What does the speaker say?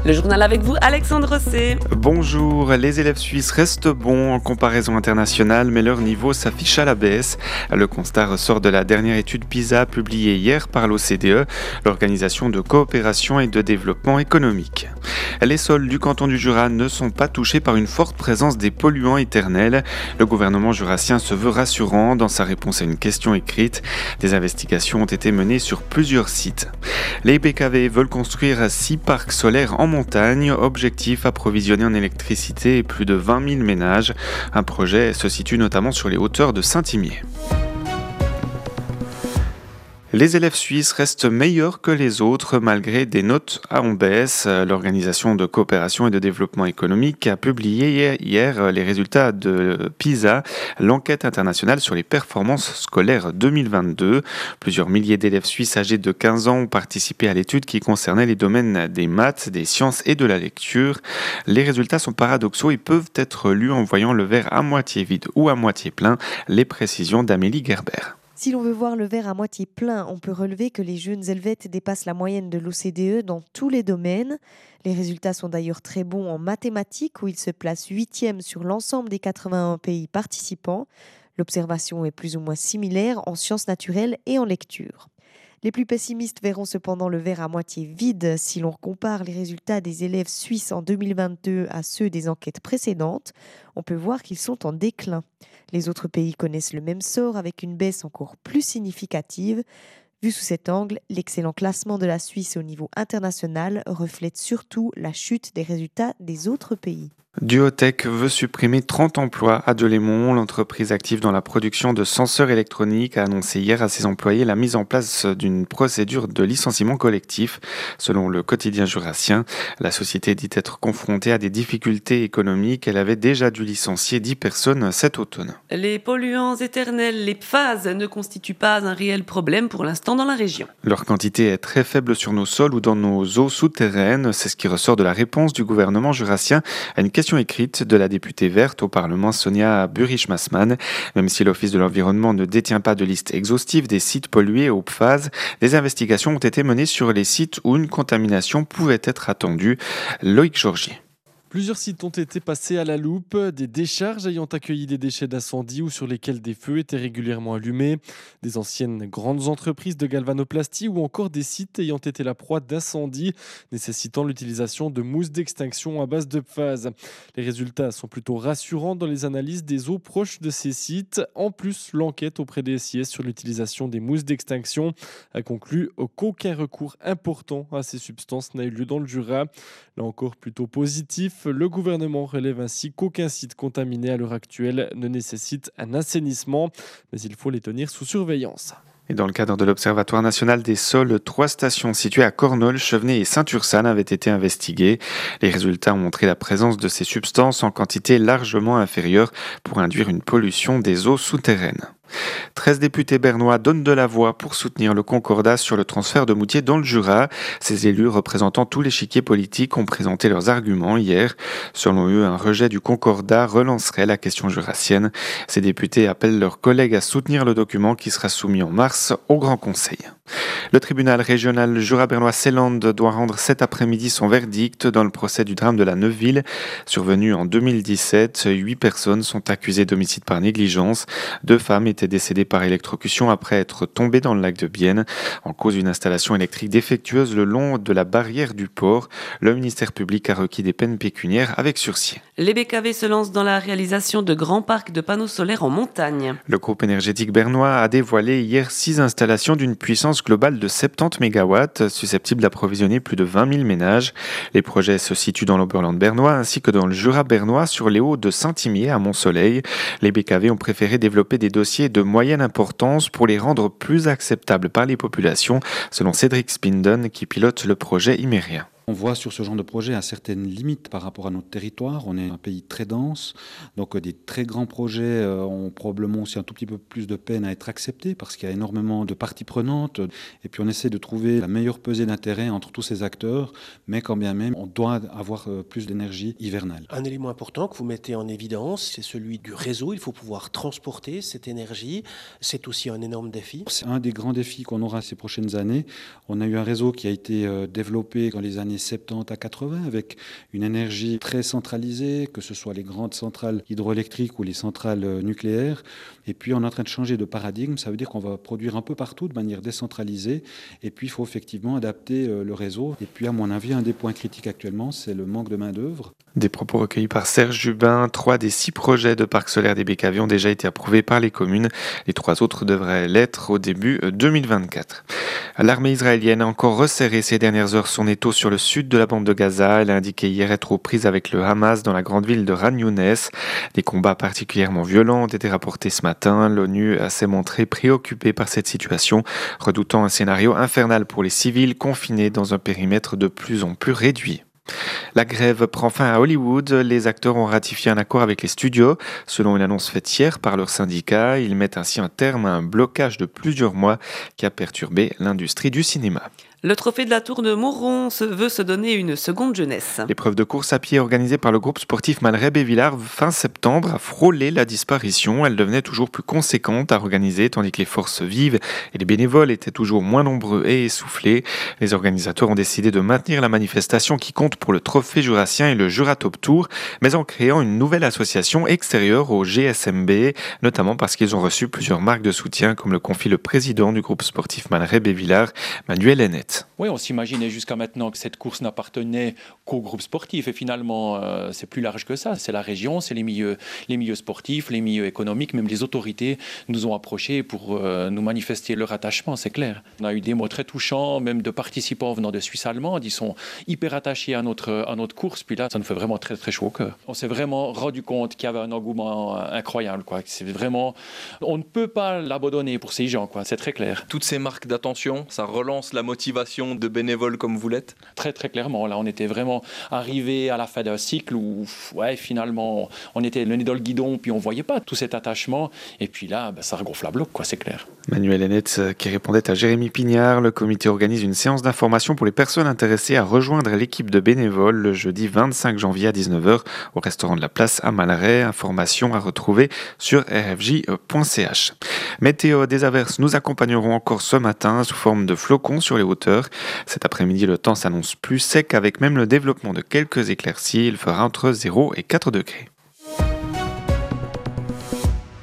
Le journal avec vous, Alexandre Rosset. Bonjour, les élèves suisses restent bons en comparaison internationale, mais leur niveau s'affiche à la baisse. Le constat ressort de la dernière étude PISA publiée hier par l'OCDE, l'Organisation de coopération et de développement économique. Les sols du canton du Jura ne sont pas touchés par une forte présence des polluants éternels. Le gouvernement jurassien se veut rassurant dans sa réponse à une question écrite. Des investigations ont été menées sur plusieurs sites. Les BKV veulent construire 6 parcs solaires en montagne, objectif approvisionner en électricité plus de 20 000 ménages. Un projet se situe notamment sur les hauteurs de Saint-Imier. Les élèves suisses restent meilleurs que les autres malgré des notes en baisse. L'Organisation de coopération et de développement économique a publié hier les résultats de PISA, l'enquête internationale sur les performances scolaires 2022. Plusieurs milliers d'élèves suisses âgés de 15 ans ont participé à l'étude qui concernait les domaines des maths, des sciences et de la lecture. Les résultats sont paradoxaux et peuvent être lus en voyant le verre à moitié vide ou à moitié plein. Les précisions d'Amélie Gerber. Si l'on veut voir le verre à moitié plein, on peut relever que les jeunes Helvètes dépassent la moyenne de l'OCDE dans tous les domaines. Les résultats sont d'ailleurs très bons en mathématiques où ils se placent 8e sur l'ensemble des 81 pays participants. L'observation est plus ou moins similaire en sciences naturelles et en lecture. Les plus pessimistes verront cependant le verre à moitié vide si l'on compare les résultats des élèves suisses en 2022 à ceux des enquêtes précédentes. On peut voir qu'ils sont en déclin. Les autres pays connaissent le même sort avec une baisse encore plus significative. Vu sous cet angle, l'excellent classement de la Suisse au niveau international reflète surtout la chute des résultats des autres pays. Duotech veut supprimer 30 emplois à Delémont. L'entreprise active dans la production de senseurs électroniques a annoncé hier à ses employés la mise en place d'une procédure de licenciement collectif. Selon le quotidien jurassien, la société dit être confrontée à des difficultés économiques. Elle avait déjà dû licencier 10 personnes cet automne. Les polluants éternels, les PFAS, ne constituent pas un réel problème pour l'instant dans la région. Leur quantité est très faible sur nos sols ou dans nos eaux souterraines. C'est ce qui ressort de la réponse du gouvernement jurassien à une question écrite de la députée verte au Parlement Sonia Burich-Massmann. Même si l'Office de l'environnement ne détient pas de liste exhaustive des sites pollués au PFAS, des investigations ont été menées sur les sites où une contamination pouvait être attendue. Loïc Georgier. Plusieurs sites ont été passés à la loupe, des décharges ayant accueilli des déchets d'incendie ou sur lesquels des feux étaient régulièrement allumés, des anciennes grandes entreprises de galvanoplastie ou encore des sites ayant été la proie d'incendies nécessitant l'utilisation de mousse d'extinction à base de PFAS. Les résultats sont plutôt rassurants dans les analyses des eaux proches de ces sites. En plus, l'enquête auprès des SIS sur l'utilisation des mousses d'extinction a conclu qu'aucun recours important à ces substances n'a eu lieu dans le Jura. Là encore plutôt positif. Le gouvernement relève ainsi qu'aucun site contaminé à l'heure actuelle ne nécessite un assainissement, mais il faut les tenir sous surveillance. Et dans le cadre de l'Observatoire national des sols, 3 stations situées à Cornol, Chevenay et Saint-Ursanne avaient été investiguées. Les résultats ont montré la présence de ces substances en quantité largement inférieure pour induire une pollution des eaux souterraines. 13 députés bernois donnent de la voix pour soutenir le concordat sur le transfert de Moutier dans le Jura. Ces élus représentant tout l'échiquier politique ont présenté leurs arguments hier. Selon eux, un rejet du concordat relancerait la question jurassienne. Ces députés appellent leurs collègues à soutenir le document qui sera soumis en mars au Grand Conseil. Le tribunal régional Jura-Bernois-Seeland doit rendre cet après-midi son verdict dans le procès du drame de la Neuville. Survenu en 2017, 8 personnes sont accusées d'homicide par négligence. 2 femmes étaient décédées par électrocution après être tombées dans le lac de Bienne. En cause d'une installation électrique défectueuse le long de la barrière du port, le ministère public a requis des peines pécuniaires avec sursis. Les BKV se lancent dans la réalisation de grands parcs de panneaux solaires en montagne. Le groupe énergétique bernois a dévoilé hier 6 installations d'une puissance globale de 70 MW, susceptibles d'approvisionner plus de 20 000 ménages. Les projets se situent dans l'Oberland bernois ainsi que dans le Jura bernois sur les hauts de Saint-Imier à Mont-Soleil. Les BKV ont préféré développer des dossiers de moyenne importance pour les rendre plus acceptables par les populations, selon Cédric Spinden qui pilote le projet Imérien. On voit sur ce genre de projet à certaines limites par rapport à notre territoire. On est un pays très dense, donc des très grands projets ont probablement aussi un tout petit peu plus de peine à être acceptés parce qu'il y a énormément de parties prenantes. Et puis on essaie de trouver la meilleure pesée d'intérêt entre tous ces acteurs, mais quand bien même, on doit avoir plus d'énergie hivernale. Un élément important que vous mettez en évidence, c'est celui du réseau. Il faut pouvoir transporter cette énergie. C'est aussi un énorme défi. C'est un des grands défis qu'on aura ces prochaines années. On a eu un réseau qui a été développé dans les années années 70 à 80 avec une énergie très centralisée, que ce soit les grandes centrales hydroélectriques ou les centrales nucléaires. Et puis on est en train de changer de paradigme, ça veut dire qu'on va produire un peu partout de manière décentralisée. Et puis il faut effectivement adapter le réseau. Et puis à mon avis, un des points critiques actuellement, c'est le manque de main-d'œuvre. Des propos recueillis par Serge Jubin. 3 des 6 projets de parcs solaires des Becaviers ont déjà été approuvés par les communes. Les 3 autres devraient l'être au début 2024. L'armée israélienne a encore resserré ces dernières heures son étau sur le sud de la bande de Gaza. Elle a indiqué hier être aux prises avec le Hamas dans la grande ville de Khan Younes. Des combats particulièrement violents ont été rapportés ce matin. L'ONU s'est montrée préoccupée par cette situation, redoutant un scénario infernal pour les civils confinés dans un périmètre de plus en plus réduit. La grève prend fin à Hollywood. Les acteurs ont ratifié un accord avec les studios. Selon une annonce faite hier par leur syndicat, ils mettent ainsi un terme à un blocage de plusieurs mois qui a perturbé l'industrie du cinéma. Le trophée de la Tour de Mauron veut se donner une seconde jeunesse. L'épreuve de course à pied organisée par le groupe sportif Malray-Bévillard fin septembre a frôlé la disparition. Elle devenait toujours plus conséquente à organiser, tandis que les forces vives et les bénévoles étaient toujours moins nombreux et essoufflés. Les organisateurs ont décidé de maintenir la manifestation qui compte pour le trophée jurassien et le Juratop Tour, mais en créant une nouvelle association extérieure au GSMB, notamment parce qu'ils ont reçu plusieurs marques de soutien, comme le confie le président du groupe sportif Malray-Bévillard, Manuel Hennet. Oui, on s'imaginait jusqu'à maintenant que cette course n'appartenait qu'au groupe sportif et finalement c'est plus large que ça. C'est la région, c'est les milieux sportifs, les milieux économiques, même les autorités nous ont approchés pour nous manifester leur attachement, c'est clair. On a eu des mots très touchants, même de participants venant de Suisse allemande, ils sont hyper attachés à notre course, puis là ça nous fait vraiment très très chaud au cœur. On s'est vraiment rendu compte qu'il y avait un engouement incroyable, quoi. C'est vraiment, on ne peut pas l'abandonner pour ces gens, quoi. C'est très clair. Toutes ces marques d'attention, ça relance la motivation de bénévoles comme vous l'êtes? Très très clairement, là on était vraiment arrivé à la fin d'un cycle où finalement on était le nez dans le guidon puis on voyait pas tout cet attachement et puis là ça regonfle la bloc, quoi, c'est clair. Manuel Hennet qui répondait à Jérémy Pignard. Le comité organise une séance d'information pour les personnes intéressées à rejoindre l'équipe de bénévoles le jeudi 25 janvier à 19h au restaurant de la Place à Malray. Information à retrouver sur rfj.ch. Météo, des averses nous accompagneront encore ce matin sous forme de flocons sur les hauteurs. Cet après-midi, le temps s'annonce plus sec avec même le développement de quelques éclaircies. Il fera entre 0 et 4 degrés.